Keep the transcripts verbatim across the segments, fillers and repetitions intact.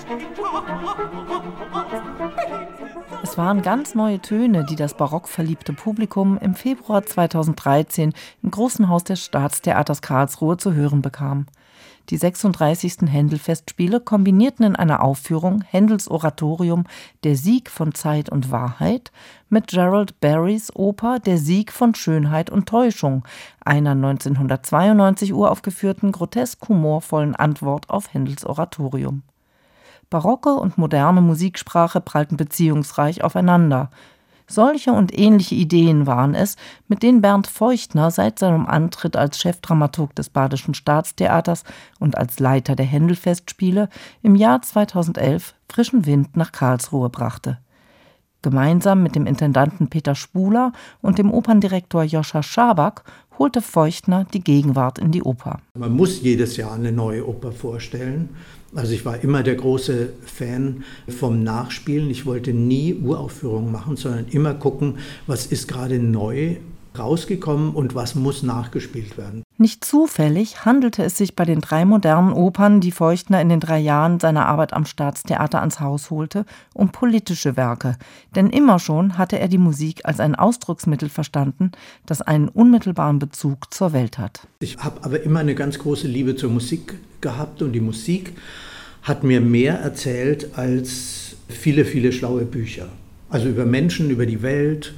Es waren ganz neue Töne, die das barockverliebte Publikum im Februar zweitausenddreizehn im Großen Haus des Staatstheaters Karlsruhe zu hören bekam. Die sechsunddreißigsten Händel-Festspiele kombinierten in einer Aufführung Händels Oratorium Der Sieg von Zeit und Wahrheit mit Gerald Barrys Oper Der Sieg von Schönheit und Täuschung, einer neunzehnhundertzweiundneunzig uraufgeführten, grotesk humorvollen Antwort auf Händels Oratorium. Barocke und moderne Musiksprache prallten beziehungsreich aufeinander. Solche und ähnliche Ideen waren es, mit denen Bernd Feuchtner seit seinem Antritt als Chefdramaturg des Badischen Staatstheaters und als Leiter der Händel-Festspiele im Jahr zweitausendelf frischen Wind nach Karlsruhe brachte. Gemeinsam mit dem Intendanten Peter Spuler und dem Operndirektor Joscha Schaback holte Feuchtner die Gegenwart in die Oper. Man muss jedes Jahr eine neue Oper vorstellen. Also ich war immer der große Fan vom Nachspielen. Ich wollte nie Uraufführungen machen, sondern immer gucken, was ist gerade neu rausgekommen und was muss nachgespielt werden. Nicht zufällig handelte es sich bei den drei modernen Opern, die Feuchtner in den drei Jahren seiner Arbeit am Staatstheater ans Haus holte, um politische Werke. Denn immer schon hatte er die Musik als ein Ausdrucksmittel verstanden, das einen unmittelbaren Bezug zur Welt hat. Ich habe aber immer eine ganz große Liebe zur Musik gehabt und die Musik hat mir mehr erzählt als viele, viele schlaue Bücher. Also über Menschen, über die Welt.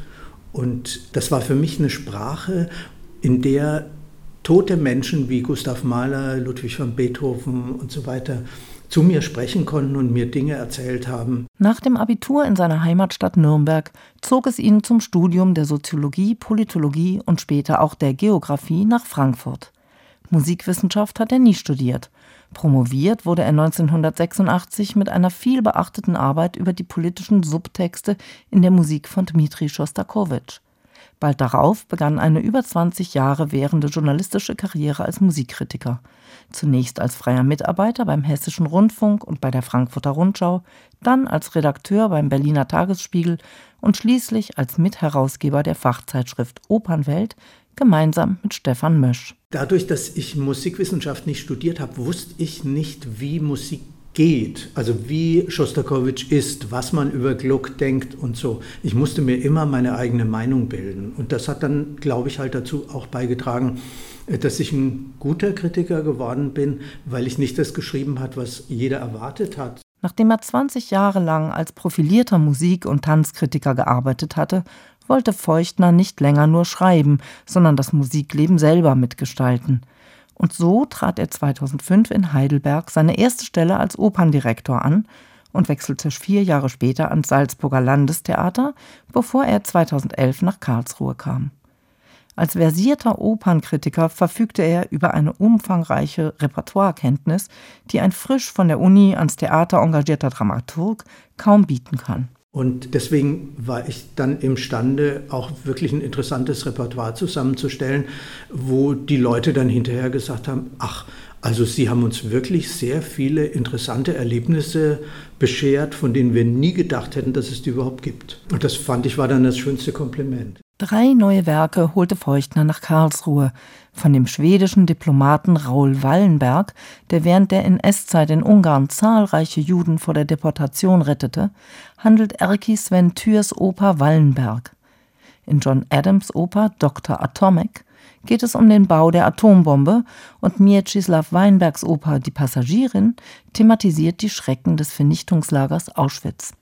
Und das war für mich eine Sprache, in der tote Menschen wie Gustav Mahler, Ludwig van Beethoven und so weiter zu mir sprechen konnten und mir Dinge erzählt haben. Nach dem Abitur in seiner Heimatstadt Nürnberg zog es ihn zum Studium der Soziologie, Politologie und später auch der Geographie nach Frankfurt. Musikwissenschaft hat er nie studiert. Promoviert wurde er neunzehnhundertsechsundachtzig mit einer vielbeachteten Arbeit über die politischen Subtexte in der Musik von Dmitri Schostakowitsch. Bald darauf begann eine über zwanzig Jahre währende journalistische Karriere als Musikkritiker. Zunächst als freier Mitarbeiter beim Hessischen Rundfunk und bei der Frankfurter Rundschau, dann als Redakteur beim Berliner Tagesspiegel und schließlich als Mitherausgeber der Fachzeitschrift Opernwelt, gemeinsam mit Stefan Mösch. Dadurch, dass ich Musikwissenschaft nicht studiert habe, wusste ich nicht, wie Musik geht, also wie Schostakowitsch ist, was man über Gluck denkt und so. Ich musste mir immer meine eigene Meinung bilden. Und das hat dann, glaube ich, halt dazu auch beigetragen, dass ich ein guter Kritiker geworden bin, weil ich nicht das geschrieben habe, was jeder erwartet hat. Nachdem er zwanzig Jahre lang als profilierter Musik- und Tanzkritiker gearbeitet hatte, wollte Feuchtner nicht länger nur schreiben, sondern das Musikleben selber mitgestalten. Und so trat er zweitausendfünf in Heidelberg seine erste Stelle als Operndirektor an und wechselte vier Jahre später ans Salzburger Landestheater, bevor er zweitausendelf nach Karlsruhe kam. Als versierter Opernkritiker verfügte er über eine umfangreiche Repertoirekenntnis, die ein frisch von der Uni ans Theater engagierter Dramaturg kaum bieten kann. Und deswegen war ich dann imstande, auch wirklich ein interessantes Repertoire zusammenzustellen, wo die Leute dann hinterher gesagt haben, ach, also Sie haben uns wirklich sehr viele interessante Erlebnisse beschert, von denen wir nie gedacht hätten, dass es die überhaupt gibt. Und das fand ich war dann das schönste Kompliment. Drei neue Werke holte Feuchtner nach Karlsruhe. Von dem schwedischen Diplomaten Raoul Wallenberg, der während der N S-Zeit in Ungarn zahlreiche Juden vor der Deportation rettete, handelt Erkki Sven Thürs Oper Wallenberg. In John Adams' Oper Doktor Atomic geht es um den Bau der Atombombe und Mieczysław Weinbergs Oper Die Passagierin thematisiert die Schrecken des Vernichtungslagers Auschwitz.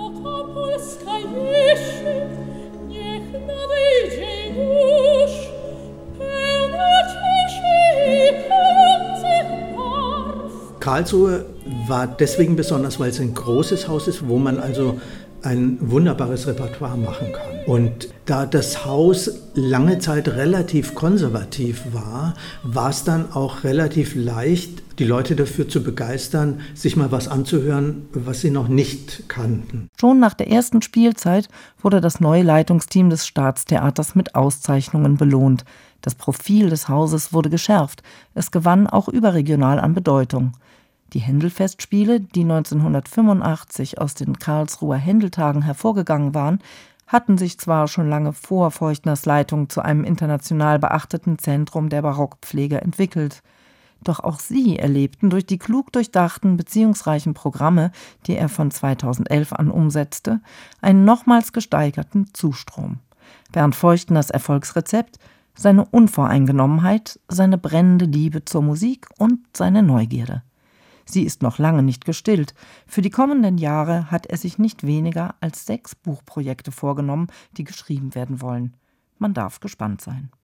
Karlsruhe war deswegen besonders, weil es ein großes Haus ist, wo man also ein wunderbares Repertoire machen kann. Und da das Haus lange Zeit relativ konservativ war, war es dann auch relativ leicht, die Leute dafür zu begeistern, sich mal was anzuhören, was sie noch nicht kannten. Schon nach der ersten Spielzeit wurde das neue Leitungsteam des Staatstheaters mit Auszeichnungen belohnt. Das Profil des Hauses wurde geschärft. Es gewann auch überregional an Bedeutung. Die Händel-Festspiele, die neunzehnhundertfünfundachtzig aus den Karlsruher Händeltagen hervorgegangen waren, hatten sich zwar schon lange vor Feuchtners Leitung zu einem international beachteten Zentrum der Barockpflege entwickelt. Doch auch sie erlebten durch die klug durchdachten, beziehungsreichen Programme, die er von zweitausendelf an umsetzte, einen nochmals gesteigerten Zustrom. Bernd Feuchteners Erfolgsrezept: seine Unvoreingenommenheit, seine brennende Liebe zur Musik und seine Neugierde. Sie ist noch lange nicht gestillt. Für die kommenden Jahre hat er sich nicht weniger als sechs Buchprojekte vorgenommen, die geschrieben werden wollen. Man darf gespannt sein.